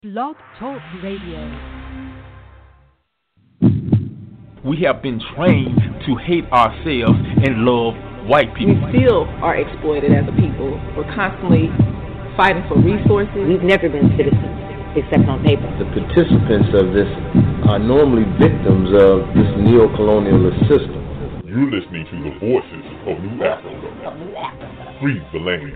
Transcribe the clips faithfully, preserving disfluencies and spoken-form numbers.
Blog Talk Radio. We have been trained to hate ourselves and love white people. We still are exploited as a people. We're constantly fighting for resources. We've never been citizens, except on paper. The participants of this are normally victims of this neo-colonialist system. You're listening to the voices of New Africa. Free the land.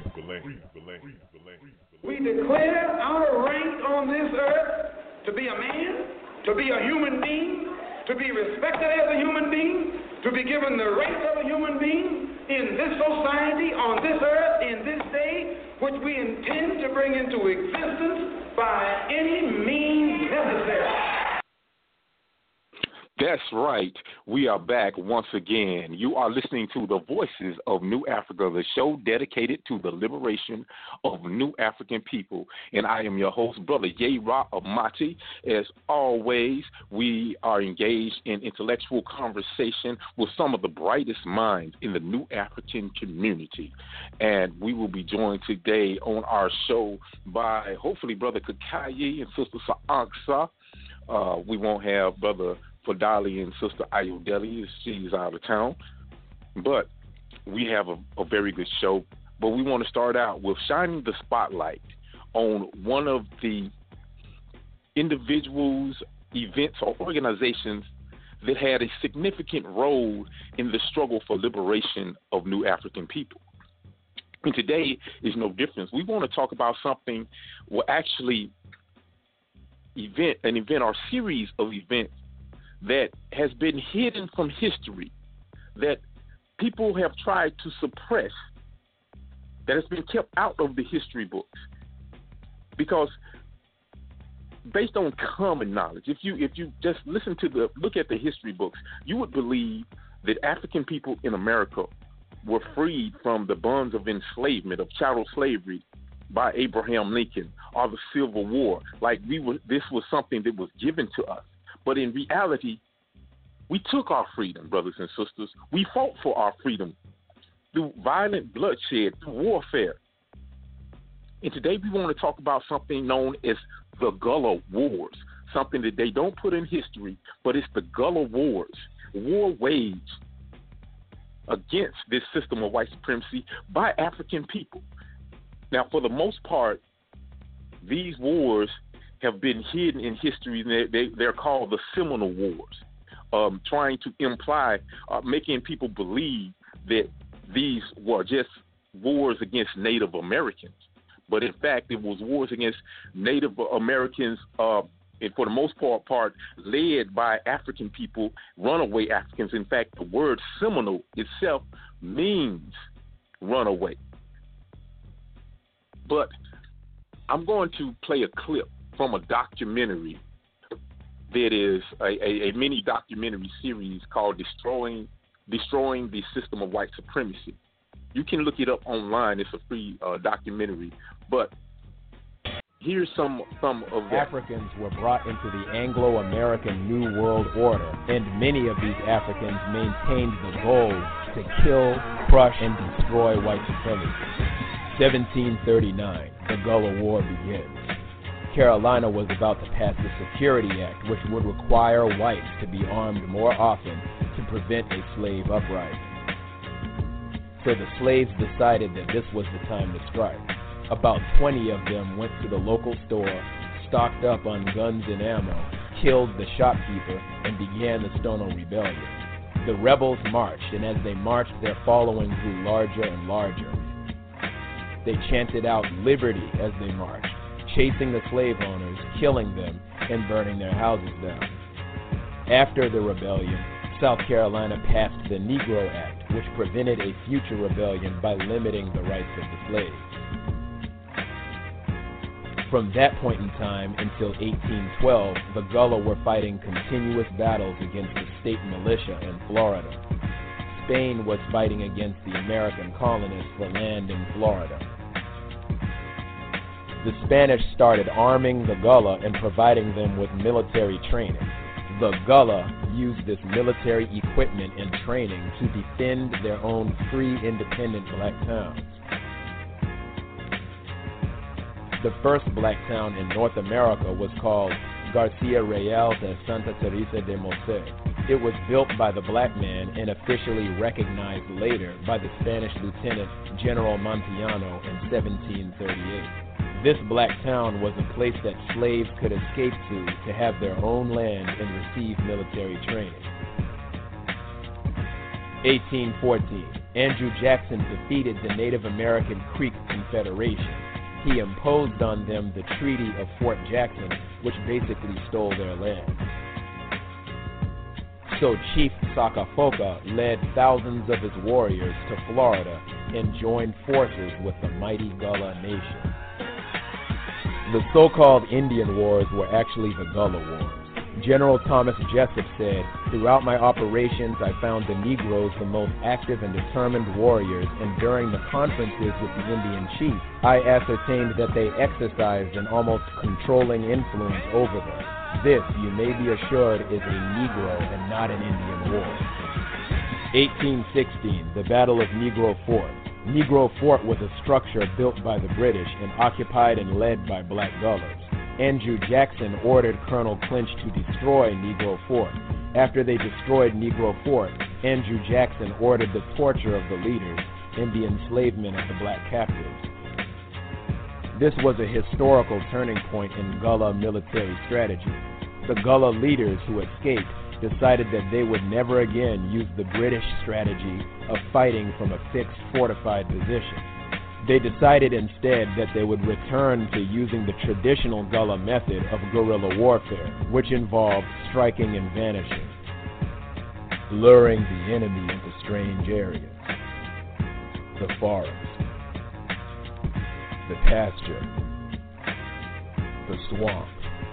We declare our rank on this earth to be a man, to be a human being, to be respected as a human being, to be given the rights of a human being in this society, on this earth, in this day, which we intend to bring into existence by any means necessary. That's right. We are back once again. You are listening to the Voices of New Africa, the show dedicated to the liberation of New African people. And I am your host, Brother Yera Amati. As always, we are engaged in intellectual conversation with some of the brightest minds in the New African community. And we will be joined today on our show by, hopefully, Brother Kakayi and Sister Saanksa. Uh, we won't have Brother Fadali and Sister Ayodele, she's out of town. But we have a, a very good show. But we want to start out with shining the spotlight on one of the individuals, events, or organizations that had a significant role in the struggle for liberation of New African people. And today is no difference. We want to talk about something, well, actually, event, an event or series of events that has been hidden from history, that people have tried to suppress, that has been kept out of the history books. Because based on common knowledge, if you if you just listen to the look at the history books, you would believe that African people in America were freed from the bonds of enslavement, of chattel slavery, by Abraham Lincoln, or the Civil War. Like we were, this was something that was given to us. But in reality, we took our freedom, brothers and sisters. We fought for our freedom through violent bloodshed, through warfare. And today we want to talk about something known as the Gullah Wars, something that they don't put in history, but it's the Gullah Wars, war waged against this system of white supremacy by African people. Now, for the most part, these wars have been hidden in history. They, they, they're called the Seminole Wars, um, trying to imply, uh, making people believe that these were just wars against Native Americans. But in fact, it was wars against Native Americans, uh, and for the most part, part, led by African people, runaway Africans. In fact, the word Seminole itself means runaway. But I'm going to play a clip from a documentary that is a, a, a mini documentary series called Destroying Destroying the System of White Supremacy. You can look it up online. It's a free uh, documentary. But here's some, some of that. Africans were brought into the Anglo-American New World Order, and many of these Africans maintained the goal to kill, crush, and destroy white supremacy. seventeen thirty-nine, the Gullah War begins. Carolina was about to pass the Security Act, which would require whites to be armed more often to prevent a slave uprising. So the slaves decided that this was the time to strike. About twenty of them went to the local store, stocked up on guns and ammo, killed the shopkeeper, and began the Stono Rebellion. The rebels marched, and as they marched, their following grew larger and larger. They chanted out liberty as they marched, chasing the slave owners, killing them, and burning their houses down. After the rebellion, South Carolina passed the Negro Act, which prevented a future rebellion by limiting the rights of the slaves. From that point in time until eighteen twelve, the Gullah were fighting continuous battles against the state militia in Florida. Spain was fighting against the American colonists for land in Florida. The Spanish started arming the Gullah and providing them with military training. The Gullah used this military equipment and training to defend their own free, independent black towns. The first black town in North America was called Garcia Real de Santa Teresa de Mose. It was built by the black man and officially recognized later by the Spanish Lieutenant General Montillano in seventeen thirty-eight. This black town was a place that slaves could escape to to have their own land and receive military training. eighteen fourteen. Andrew Jackson defeated the Native American Creek Confederation. He imposed on them the Treaty of Fort Jackson, which basically stole their land. So Chief Sakafoka led thousands of his warriors to Florida and joined forces with the mighty Gullah Nation. The so-called Indian Wars were actually the Gullah Wars. General Thomas Jessup said, "Throughout my operations, I found the Negroes the most active and determined warriors, and during the conferences with the Indian chiefs, I ascertained that they exercised an almost controlling influence over them. This, you may be assured, is a Negro and not an Indian war." eighteen sixteen, the Battle of Negro Fort. Negro Fort was a structure built by the British and occupied and led by black Gullahs. Andrew Jackson ordered Colonel Clinch to destroy Negro Fort. After they destroyed Negro Fort, Andrew Jackson ordered the torture of the leaders and the enslavement of the black captives. This was a historical turning point in Gullah military strategy. The Gullah leaders who escaped decided that they would never again use the British strategy of fighting from a fixed fortified position. They decided instead that they would return to using the traditional Gullah method of guerrilla warfare, which involved striking and vanishing, luring the enemy into strange areas, the forest, the pasture, the swamp.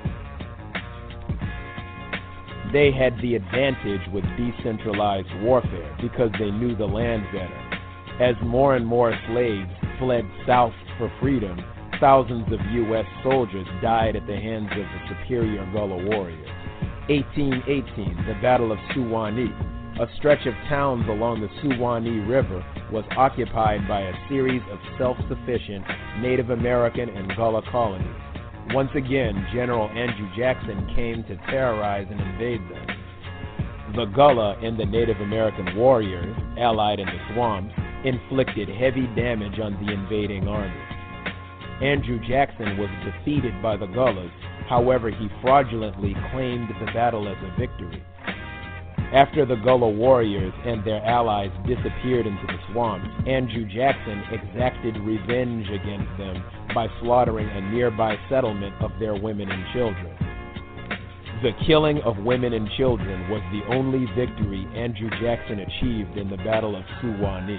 They had the advantage with decentralized warfare because they knew the land better. As more and more slaves fled south for freedom, thousands of U S soldiers died at the hands of the superior Gullah warriors. eighteen eighteen, the Battle of Suwanee. A stretch of towns along the Suwanee River was occupied by a series of self-sufficient Native American and Gullah colonies. Once again, General Andrew Jackson came to terrorize and invade them. The Gullah and the Native American warriors, allied in the swamps, inflicted heavy damage on the invading army. Andrew Jackson was defeated by the Gullahs, however he fraudulently claimed the battle as a victory. After the Gullah warriors and their allies disappeared into the swamps, Andrew Jackson exacted revenge against them by slaughtering a nearby settlement of their women and children. The killing of women and children was the only victory Andrew Jackson achieved in the Battle of Suwanee.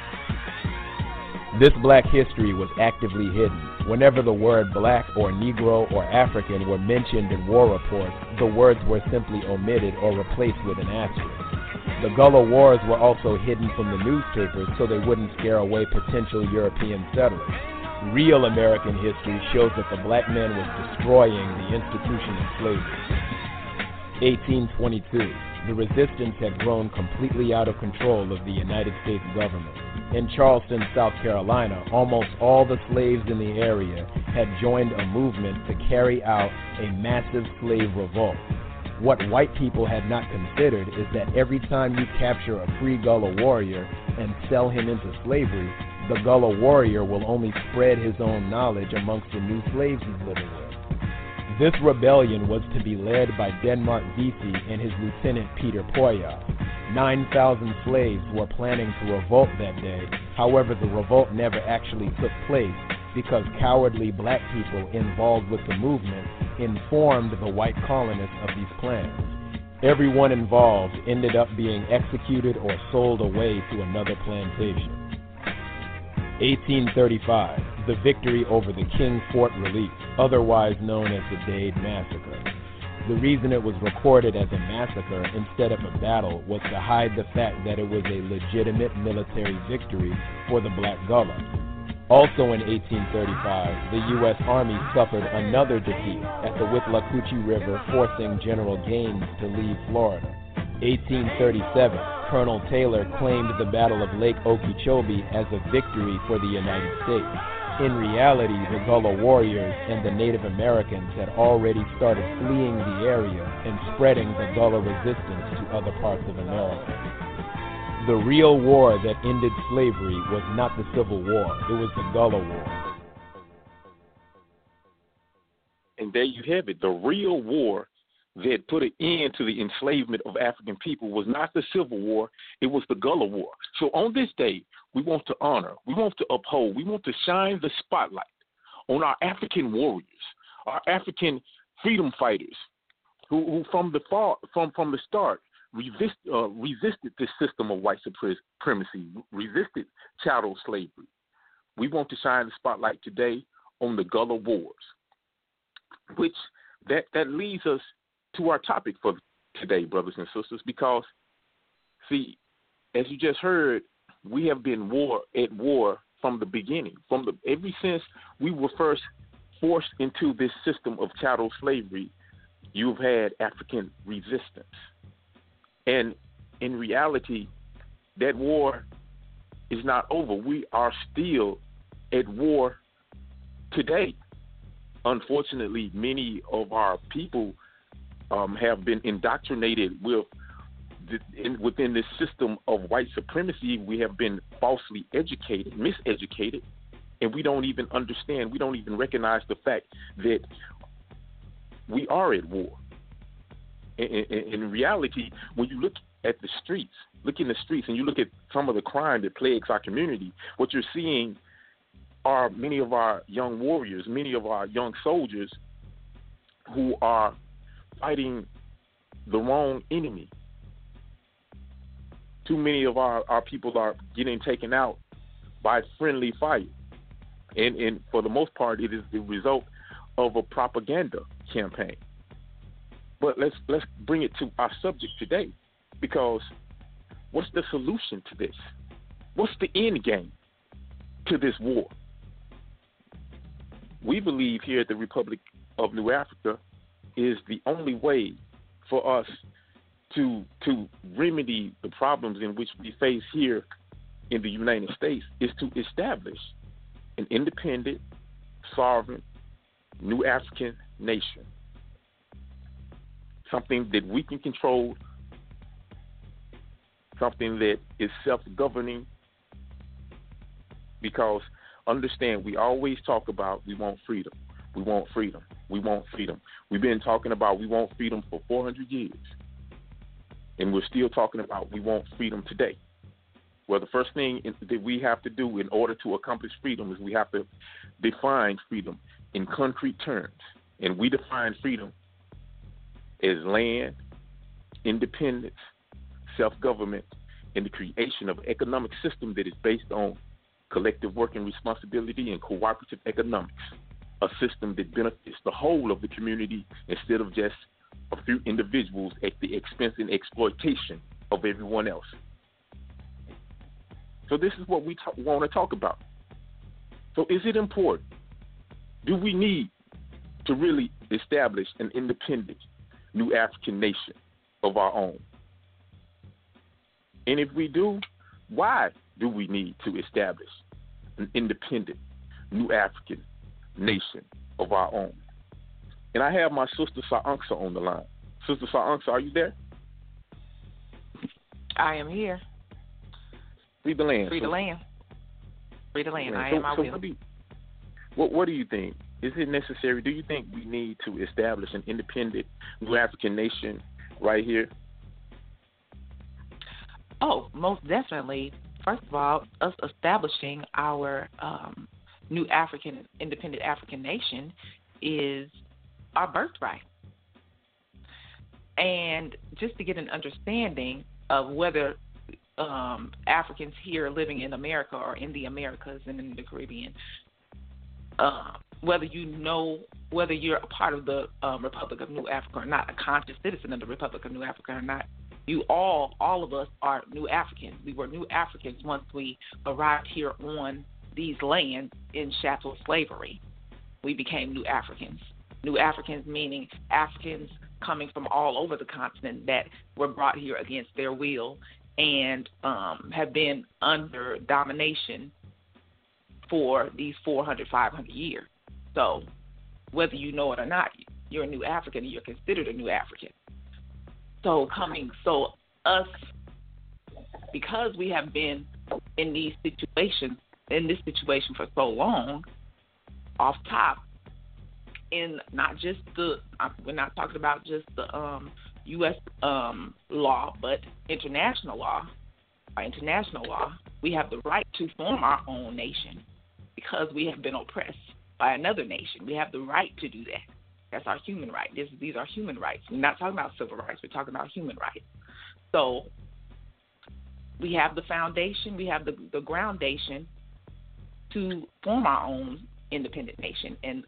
This black history was actively hidden. Whenever the word black or Negro or African were mentioned in war reports, the words were simply omitted or replaced with an asterisk. The Gullah Wars were also hidden from the newspapers so they wouldn't scare away potential European settlers. Real American history shows that the black man was destroying the institution of slavery. eighteen twenty-two. The resistance had grown completely out of control of the United States government. In Charleston, South Carolina, almost all the slaves in the area had joined a movement to carry out a massive slave revolt. What white people had not considered is that every time you capture a free Gullah warrior and sell him into slavery, the Gullah warrior will only spread his own knowledge amongst the new slaves he's living with. This rebellion was to be led by Denmark Vesey and his lieutenant Peter Poyas. nine thousand slaves were planning to revolt that day. However, the revolt never actually took place because cowardly black people involved with the movement informed the white colonists of these plans. Everyone involved ended up being executed or sold away to another plantation. eighteen thirty-five, the victory over the King Fort Relief, otherwise known as the Dade Massacre. The reason it was recorded as a massacre instead of a battle was to hide the fact that it was a legitimate military victory for the black Gullah. Also in eighteen thirty-five, the U S Army suffered another defeat at the Withlacoochee River, forcing General Gaines to leave Florida. eighteen thirty-seven, Colonel Taylor claimed the Battle of Lake Okeechobee as a victory for the United States. In reality, the Gullah warriors and the Native Americans had already started fleeing the area and spreading the Gullah resistance to other parts of America. The real war that ended slavery was not the Civil War, it was the Gullah War. And there you have it. The real war that put an end to the enslavement of African people was not the Civil War, it was the Gullah War. So on this day, we want to honor, we want to uphold, we want to shine the spotlight on our African warriors, our African freedom fighters, who, who from the far, from from the start resist, uh, resisted this system of white supremacy, resisted chattel slavery. We want to shine the spotlight today on the Gullah Wars, which that that leads us to our topic for today, brothers and sisters, because see, as you just heard, we have been war at war from the beginning. From the ever since we were first forced into this system of chattel slavery, you've had African resistance. And in reality, that war is not over. We are still at war today. Unfortunately, many of our people um, have been indoctrinated with In, within this system of white supremacy. We have been falsely educated, miseducated, and we don't even understand, we don't even recognize the fact that we are at war. In, in, in reality, when you look at the streets, look in the streets and you look at some of the crime that plagues our community, what you're seeing are many of our young warriors, many of our young soldiers who are fighting the wrong enemy. Too many of our, our people are getting taken out by friendly fire. And, and for the most part, it is the result of a propaganda campaign. But let's let's bring it to our subject today, because what's the solution to this? What's the end game to this war? We believe here at the Republic of New Africa is the only way for us to to remedy the problems in which we face here in the United States is to establish an independent, sovereign, new African nation. Something that we can control, something that is self-governing, because understand, we always talk about we want freedom, we want freedom, we want freedom. We've been talking about we want freedom for four hundred years. And we're still talking about we want freedom today. Well, the first thing that we have to do in order to accomplish freedom is we have to define freedom in concrete terms. And we define freedom as land, independence, self-government, and the creation of an economic system that is based on collective working responsibility and cooperative economics, a system that benefits the whole of the community instead of just a few individuals at the expense and exploitation of everyone else. So this is what we t- want to talk about. So is it important? Do we need to really establish an independent new African nation of our own? And if we do, why do we need to establish an independent new African nation of our own? And I have my sister Sa'anksa on the line. Sister Sa'anksa, are you there? I am here. Free the land. Free the so, land. Free the land. I so, am. I so will. What do, you, what, what do you think? Is it necessary? Do you think we need to establish an independent new African nation right here? Oh, most definitely. First of all, us establishing our um, new African, independent African nation is our birthright. And just to get an understanding of whether um, Africans here living in America or in the Americas and in the Caribbean, uh, whether you know, whether you're a part of the um, Republic of New Africa or not, a conscious citizen of the Republic of New Africa or not, you all, all of us are New Africans. We were New Africans once we arrived here on these lands in chattel slavery. We became New Africans. New Africans meaning Africans coming from all over the continent that were brought here against their will and um, have been under domination for these four hundred, five hundred years. So whether you know it or not, you're a new African and you're considered a new African. So coming, so us, because we have been in these situations, in this situation for so long, off top, in not just the, we're not talking about just the um, U S um, law, but international law, by international law, we have the right to form our own nation because we have been oppressed by another nation. We have the right to do that. That's our human right. This, these are human rights. We're not talking about civil rights. We're talking about human rights. So we have the foundation, we have the, the groundation to form our own independent nation. And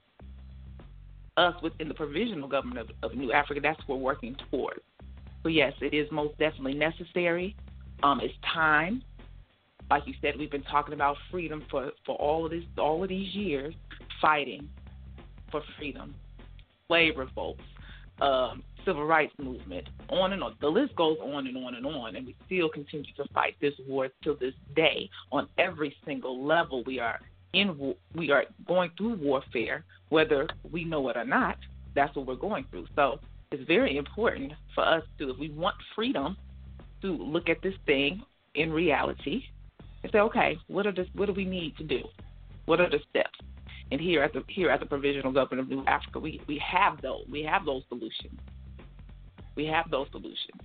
us within the provisional government of, of New Africa, that's what we're working towards. So, yes, it is most definitely necessary. Um, it's time. Like you said, we've been talking about freedom for, for all of this, all of these years, fighting for freedom, slave revolts, um, civil rights movement, on and on. The list goes on and on and on, and we still continue to fight this war till this day. On every single level, we are in, we are going through warfare, whether we know it or not. That's what we're going through. So it's very important for us to, if we want freedom, to look at this thing in reality and say, okay, what are the, what do we need to do? What are the steps? And here at the here at the Provisional Government of New Africa, we, we have those we have those solutions. We have those solutions.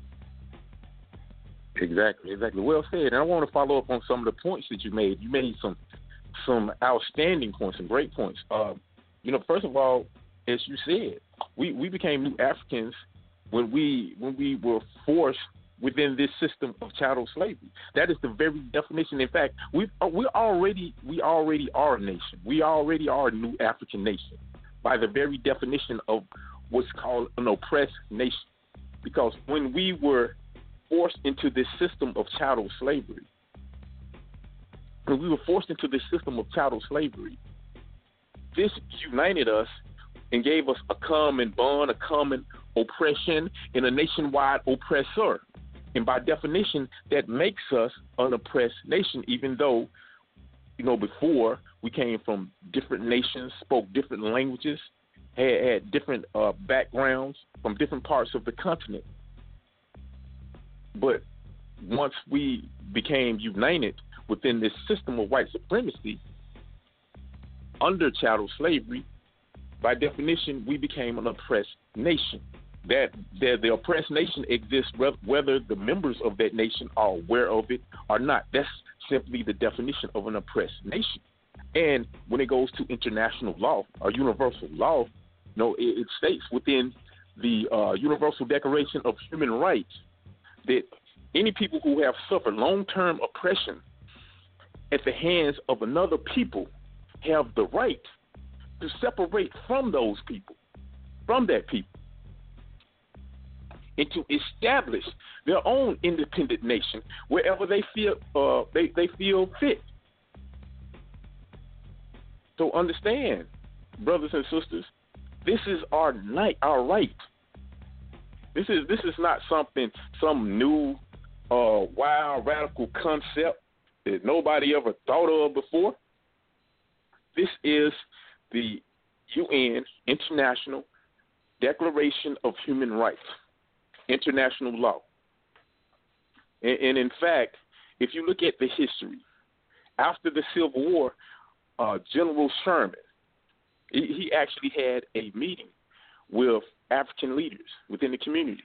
Exactly, exactly. Well said. And I want to follow up on some of the points that you made. You made some some outstanding points, some great points. Uh, you know, first of all, as you said, we, we became New Africans when we when we were forced within this system of chattel slavery. That is the very definition. In fact, we we already we already are a nation. We already are a New African nation by the very definition of what's called an oppressed nation. Because when we were forced into this system of chattel slavery, when we were forced into this system of chattel slavery, this united us and gave us a common bond, a common oppression, and a nationwide oppressor. And by definition, that makes us an oppressed nation, even though, you know, before we came from different nations, spoke different languages, had, had different uh, backgrounds from different parts of the continent. But once we became united within this system of white supremacy, under chattel slavery, by definition, we became an oppressed nation. That, that the oppressed nation exists whether the members of that nation are aware of it or not. That's simply the definition of an oppressed nation. And when it goes to international law or universal law, you know, it, it states within the uh, Universal Declaration of Human Rights that any people who have suffered long-term oppression at the hands of another people have the right to separate from those people, from that people, and to establish their own independent nation wherever they feel uh, they, they feel fit. So understand, brothers and sisters, this is our night, our right. This is this is not something, some new, uh, wild, radical concept that nobody ever thought of before. This is the U N International Declaration of Human Rights. International law. And, and in fact, if you look at the history, after the Civil War, uh, General Sherman, he, he actually had a meeting with African leaders within the community.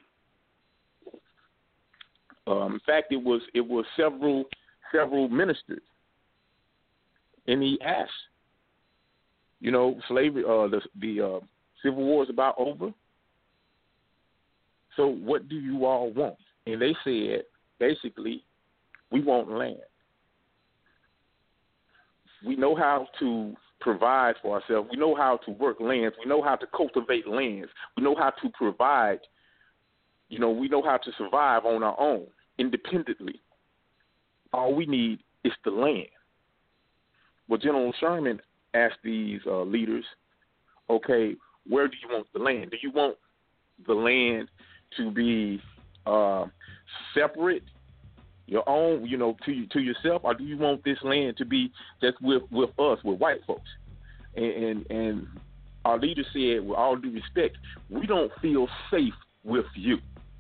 Um, in fact, it was it was several several ministers, and he asked, you know, slavery, uh, the the uh, Civil War is about over. So what do you all want? And they said, basically, we want land. We know how to provide for ourselves. We know how to work lands. We know how to cultivate lands. We know how to provide, you know, we know how to survive on our own, independently. All we need is the land. Well, General Sherman asked these uh, leaders, okay, where do you want the land? Do you want the land to be uh, separate your own, you know, to you, to yourself, or do you want this land to be just with, with us, with white folks? And, and and our leader said, with all due respect, we don't feel safe with you.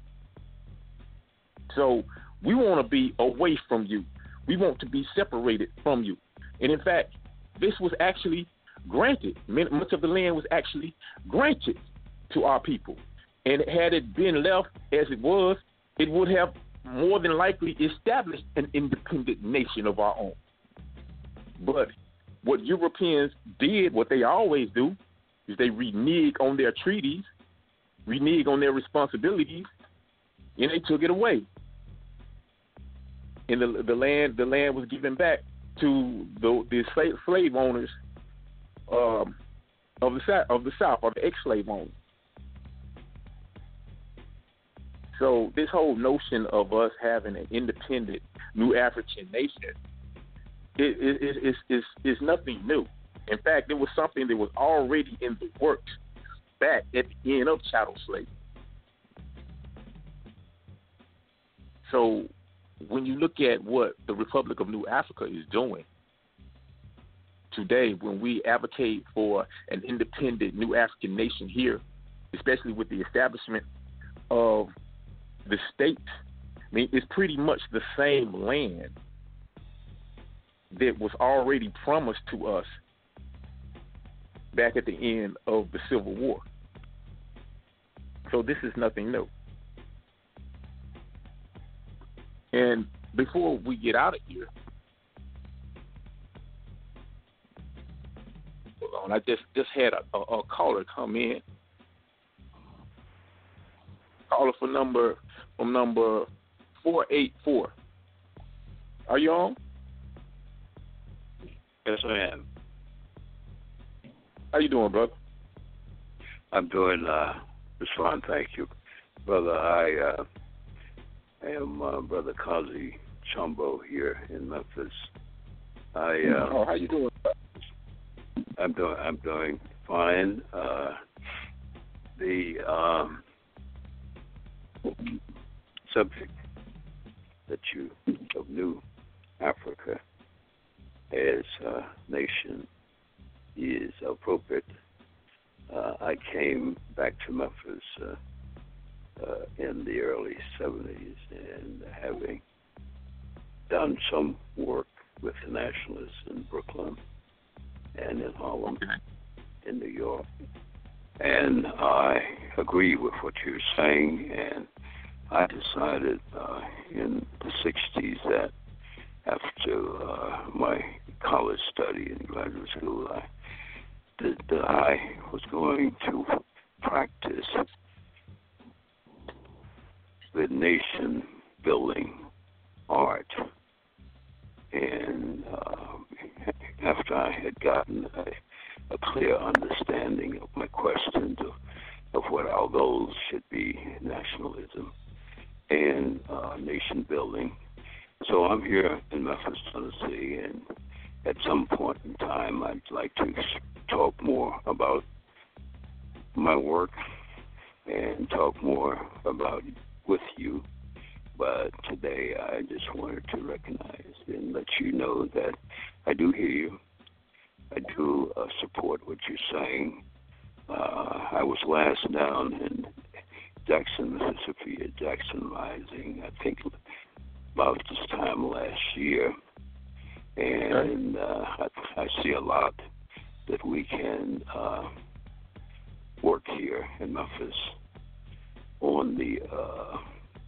So we want to be away from you. We want to be separated from you. And in fact, this was actually granted. Much of the land was actually granted to our people. And had it been left as it was, it would have more than likely established an independent nation of our own. But what Europeans did, what they always do, is they renege on their treaties, renege on their responsibilities, and they took it away. And the, the land, the land was given back to the, the slave, slave owners um, of the of the South, or the ex-slave owners. So this whole notion of us having an independent new African nation is it, it, it, it, is nothing new. In fact, it was something that was already in the works back at the end of chattel slavery. So when you look at what the Republic of New Africa is doing today, when we advocate for an independent new African nation here, especially with the establishment of the state, I mean, it's pretty much the same land that was already promised to us back at the end of the Civil War. So this is nothing new. And before we get out of here, hold on, I just, just had a, a, a caller come in. Caller for number from number four eight four. Are you on? Yes, I am. How you doing, brother? I'm doing uh, just fine, thank you, brother. I uh, am uh, Brother Kazi Chumbo here in Memphis. I uh, oh, how you doing? I'm doing. I'm doing fine. Uh, the um, subject that you of New Africa as a nation is appropriate. Uh, I came back to Memphis uh, uh, in the early seventies, and having done some work with the Nationalists in Brooklyn and in Harlem, in New York, and I agree with what you're saying, and I decided uh, in the sixties that after uh, my college study in graduate school, I, that, that I was going to practice the nation-building art. And uh, after I had gotten a, a clear understanding of my questions of, of what our goals should be, nationalism and uh, nation-building. So I'm here in Memphis, Tennessee, and at some point in time, I'd like to talk more about my work and talk more about with you. But today, I just wanted to recognize and let you know that I do hear you. I do uh, support what you're saying. Uh, I was last down in Jackson, Mississippi, at Jackson Rising, I think about this time last year. And uh, I, I see a lot that we can uh, work here in Memphis on the uh,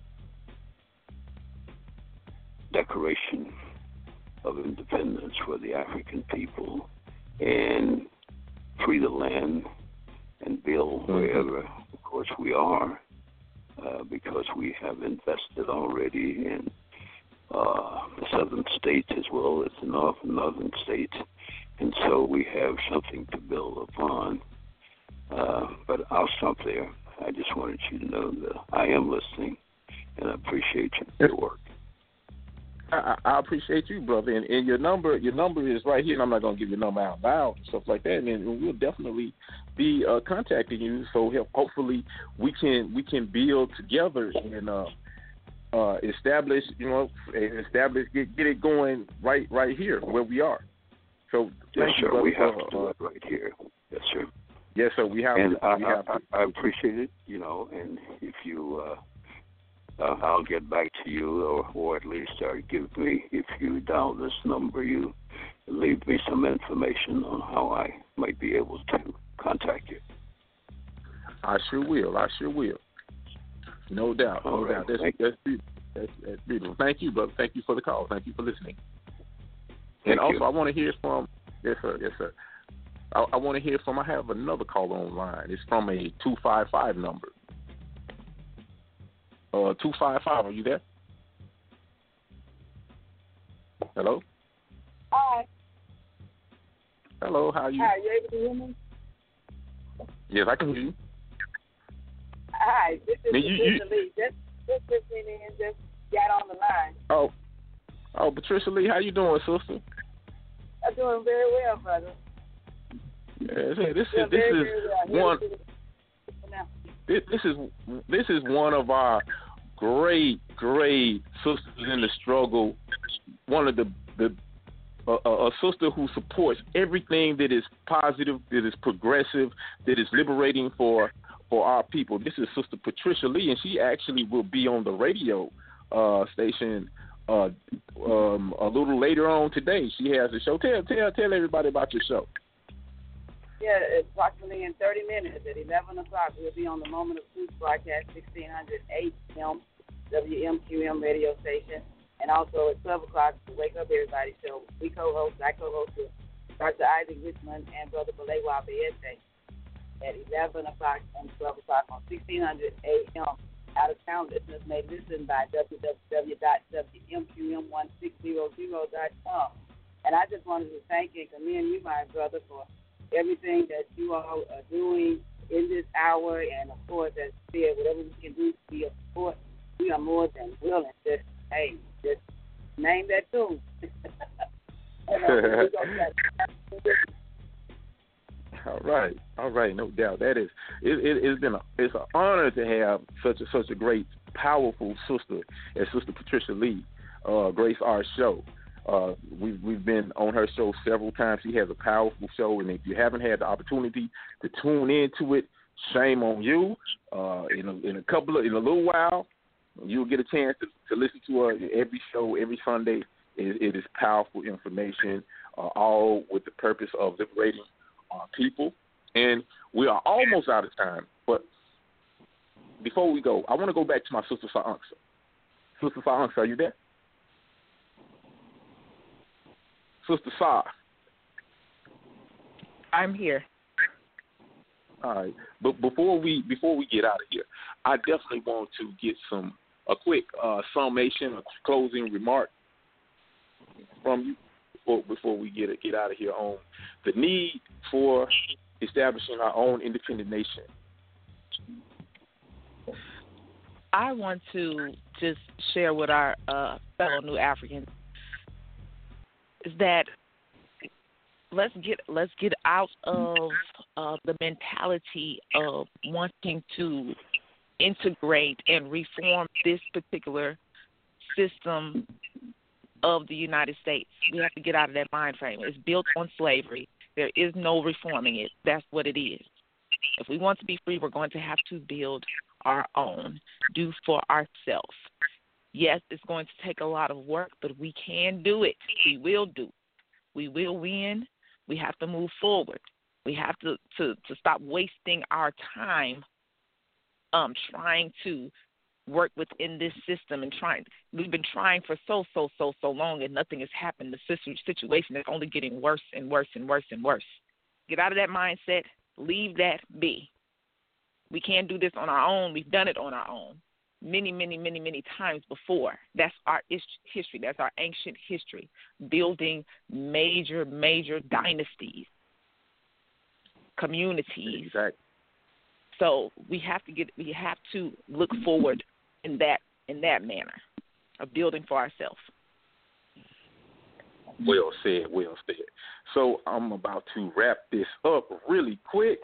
Declaration of Independence for the African people and free the land and build wherever, of course, we are, uh, because we have invested already in uh, the southern states as well as the north and northern states, and so we have something to build upon. Uh, but I'll stop there. I just wanted you to know that I am listening, and I appreciate your work. I, I appreciate you, brother, and, and your number, your number is right here, and I'm not going to give your number out loud and stuff like that. And we'll definitely be uh, contacting you, so hopefully we can we can build together and uh, uh, establish, you know, establish, get get it going right right here where we are. So yes, thank you, sir. We have uh, to do it right here. Yes, sir. Yes, sir. We have. And to, I, we have I, to. I appreciate it. You know, and if you, uh, uh, I'll get back to you, or, or at least uh, give me, if you dial this number, you leave me some information on how I might be able to contact you. I sure will. I sure will. No doubt. No All right. doubt. That's, that's, beautiful. That's, that's beautiful. Thank you, brother. Thank you for the call. Thank you for listening. Thank and also, you. I want to hear from. Yes, sir. Yes, sir. I, I want to hear from. I have another caller online. It's from a two five five number. Uh, two five five. Are you there? Hello. Hi. Hello. How are you? Hi. You able to hear me? Yes, I can hear you. Hi. This is Man, you, Patricia you, Lee. Just just listening in. Just got on the line. Oh. Oh, Patricia Lee, how you doing, sister? I'm doing very well, brother. Yeah, this Yeah, is this very, is very well. one. This, this is this is one of our great great sisters in the struggle. One of the the uh, a sister who supports everything that is positive, that is progressive, that is liberating for for our people. This is Sister Patricia Lee, and she actually will be on the radio uh, station uh, um, a little later on today. She has a show. Tell tell tell everybody about your show. Yeah, approximately in thirty minutes at eleven o'clock, we'll be on the Moment of Truth broadcast, sixteen hundred A M W M Q M radio station. And also at twelve o'clock, the Wake Up Everybody show. We co-host, I co-host with Doctor Isaac Richmond and Brother Balewa Beete at eleven o'clock and twelve o'clock on sixteen hundred A M. Out of town listeners may listen by w w w dot w m q m one six zero zero dot com. And I just wanted to thank and commend you, my brother, for everything that you all are doing in this hour. And, of course, as I said, whatever we can do to be of support, we are more than willing. Just, hey, just name that tune. and, uh, all right, all right, no doubt. That is, it, it, it's been, a, it's an honor to have such a such a great, powerful sister as Sister Patricia Lee uh, grace our show. Uh, we've we've been on her show several times. She has a powerful show, and if you haven't had the opportunity to tune into it, shame on you. Uh, in a, in a couple of in a little while, you'll get a chance to, to listen to her every show every Sunday. It, it is powerful information, uh, all with the purpose of liberating our people. And we are almost out of time, but before we go, I want to go back to my sister Sa'anksa. Sister Sa'anksa, are you there? Sister Sa. I'm here. All right, but before we before we get out of here, I definitely want to get some a quick uh, summation, a closing remark from you before, before we get get out of here on the need for establishing our own independent nation. I want to just share with our uh, fellow New Africans is that let's get let's get out of uh, the mentality of wanting to integrate and reform this particular system of the United States. We have to get out of that mind frame. It's built on slavery. There is no reforming it. That's what it is. If we want to be free, we're going to have to build our own, do for ourselves. Yes, it's going to take a lot of work, but we can do it. We will do. We will win. We have to move forward. We have to, to, to stop wasting our time um, trying to work within this system and trying. We've been trying for so, so, so, so long, and nothing has happened. The situation is only getting worse and worse and worse and worse. Get out of that mindset. Leave that be. We can't do this on our own. We've done it on our own many, many, many, many times before. That's our history. That's our ancient history, building major, major dynasties, communities. Exactly. So we have to get. We have to look forward in that in that manner of building for ourselves. Well said, well said. So I'm about to wrap this up really quick,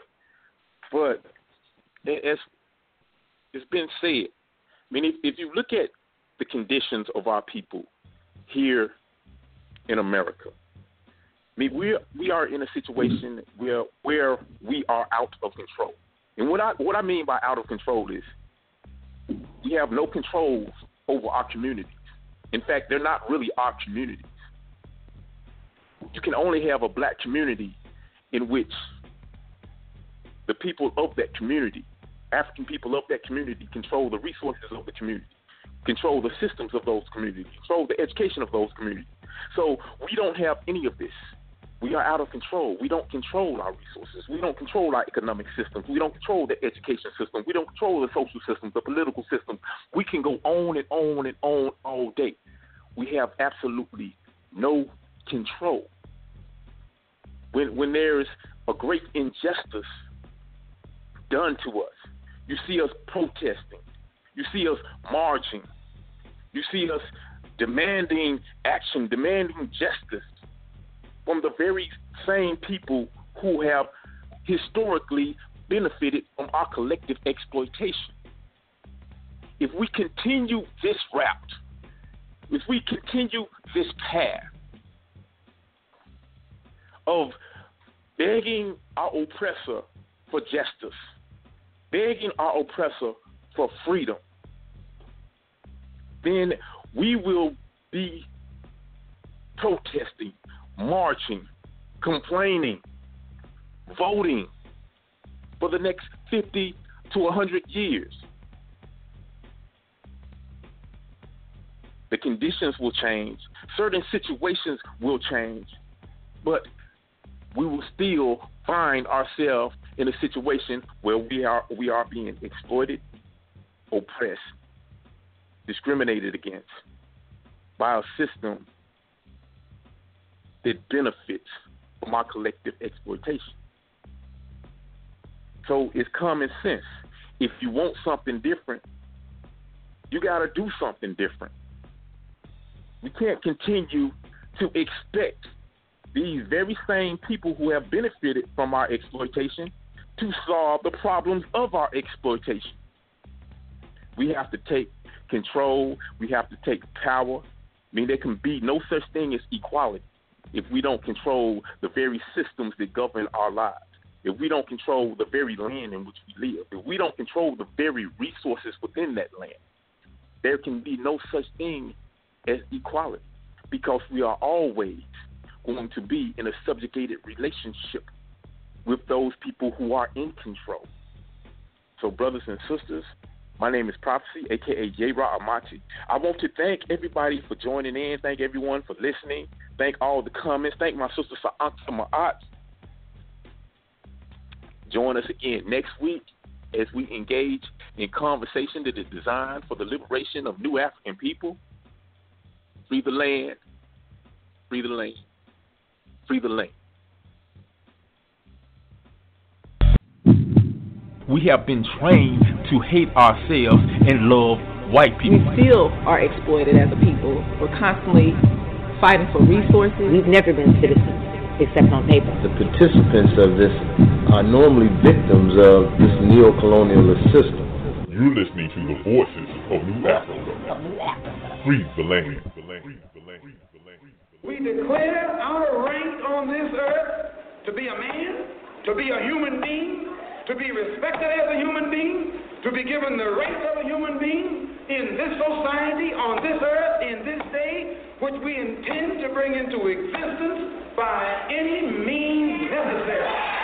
but it's it's been said. I mean, if, if you look at the conditions of our people here in America. I mean, we we are in a situation where where we are out of control. And what I what I mean by out of control is we have no control over our communities. In fact, they're not really our communities. You can only have a black community in which the people of that community, African people of that community, control the resources of the community, control the systems of those communities, control the education of those communities. So we don't have any of this. We are out of control. We don't control our resources. We don't control our economic systems. We don't control the education system. We don't control the social system, the political system. We can go on and on and on all day. We have absolutely no control. When when there's a great injustice done to us, you see us protesting. You see us marching. You see us demanding action, demanding justice from the very same people who have historically benefited from our collective exploitation. If we continue this route, if we continue this path of begging our oppressor for justice, begging our oppressor for freedom, then we will be protesting, marching, complaining, voting for the next fifty to one hundred years. The conditions will change. Certain situations will change. But we will still find ourselves in a situation where we are we are being exploited, oppressed, discriminated against by a system that benefits from our collective exploitation. So it's common sense. If you want something different, you got to do something different. We can't continue to expect these very same people who have benefited from our exploitation to solve the problems of our exploitation. We have to take control. We have to take power. I mean, there can be no such thing as equality if we don't control the very systems that govern our lives, if we don't control the very land in which we live, if we don't control the very resources within that land. There can be no such thing as equality, because we are always going to be in a subjugated relationship with those people who are in control. So, brothers and sisters, my name is Prophecy, a k a. J-Ra Amati. I want to thank everybody for joining in. Thank everyone for listening. Thank all the comments. Thank my sister Sa'anta Ma'at. Join us again next week as we engage in conversation that is designed for the liberation of new African people. Free the land. Free the land. Free the land. We have been trained to hate ourselves and love white people. We still are exploited as a people. We're constantly fighting for resources. We've never been citizens, except on paper. The participants of this are normally victims of this neo-colonialist system. You're listening to the voices of New Africa. Free the land. We declare our rank on this earth to be a man, to be a human being, to be respected as a human being, to be given the rights of a human being in this society, on this earth, in this day, which we intend to bring into existence by any means necessary.